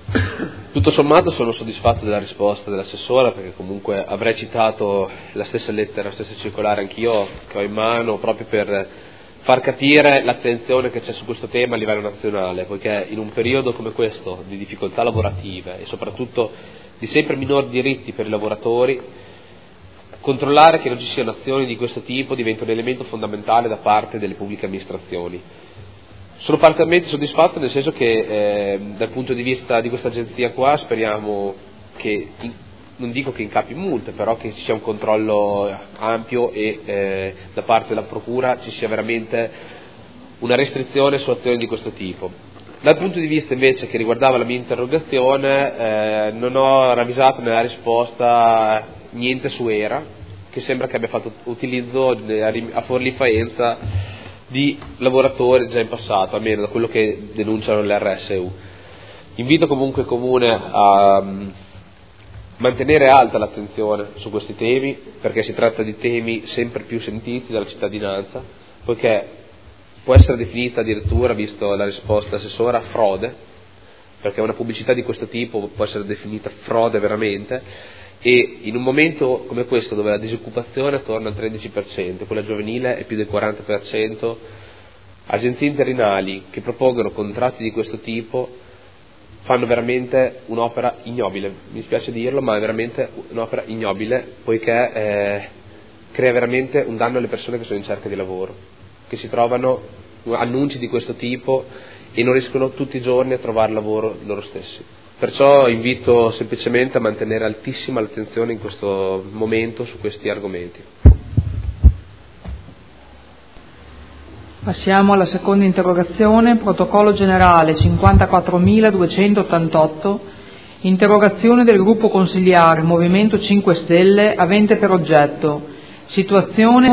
Tutto sommato sono soddisfatto della risposta dell'assessora, perché comunque avrei citato la stessa lettera, la stessa circolare anch'io che ho in mano, proprio per far capire l'attenzione che c'è su questo tema a livello nazionale, poiché in un periodo come questo di difficoltà lavorative e soprattutto di sempre minori diritti per i lavoratori, controllare che non ci siano azioni di questo tipo diventa un elemento fondamentale da parte delle pubbliche amministrazioni. Sono parzialmente soddisfatto, nel senso che dal punto di vista di questa agenzia qua speriamo che, non dico che incappi multe, però che ci sia un controllo ampio e da parte della procura ci sia veramente una restrizione su azioni di questo tipo. Dal punto di vista invece che riguardava la mia interrogazione, non ho ravvisato nella risposta niente su ERA, che sembra che abbia fatto utilizzo a Forlì Faenza di lavoratori già in passato, almeno da quello che denunciano le RSU. Invito comunque il Comune a mantenere alta l'attenzione su questi temi, perché si tratta di temi sempre più sentiti dalla cittadinanza, poiché può essere definita addirittura, visto la risposta dell'assessora, frode, perché una pubblicità di questo tipo può essere definita frode veramente, e in un momento come questo dove la disoccupazione è attorno al 13%, quella giovanile è più del 40%, agenzie interinali che propongono contratti di questo tipo fanno veramente un'opera ignobile, mi spiace dirlo, ma è veramente un'opera ignobile, poiché crea veramente un danno alle persone che sono in cerca di lavoro, che si trovano annunci di questo tipo e non riescono tutti i giorni a trovare lavoro loro stessi. Perciò invito semplicemente a mantenere altissima l'attenzione in questo momento su questi argomenti. Passiamo alla seconda interrogazione, protocollo generale 54.288, interrogazione del gruppo consigliare Movimento 5 Stelle avente per oggetto situazione